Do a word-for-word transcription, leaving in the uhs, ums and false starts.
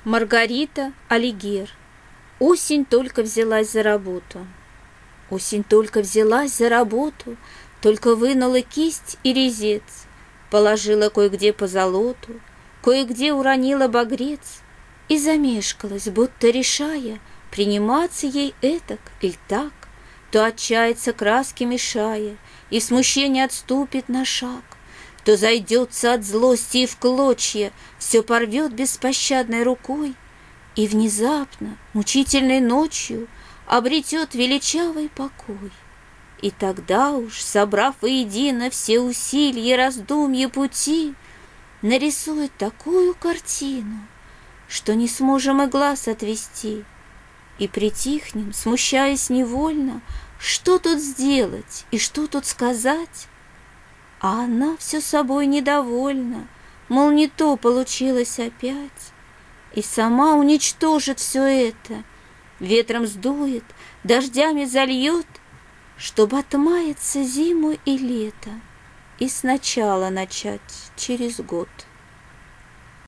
Маргарита Алигер. Осень только взялась за работу. Осень только взялась за работу, только вынула кисть и резец, положила кое-где позолоту, кое-где уронила багрец и замешкалась, будто решая, приниматься ей этак или так, то отчается краски мешая и в смущении отступит на шаг, то зайдется от злости и в клочья, все порвет беспощадной рукой и внезапно, мучительной ночью, обретет величавый покой. И тогда уж, собрав воедино все усилия, раздумья, пути, нарисует такую картину, что не сможем и глаз отвести, и притихнем, смущаясь невольно, что тут сделать и что тут сказать. А она все собой недовольна, мол, не то получилось опять, и сама уничтожит все это, ветром сдует, дождями зальет, чтобы отмаяться зиму и лето и сначала начать через год.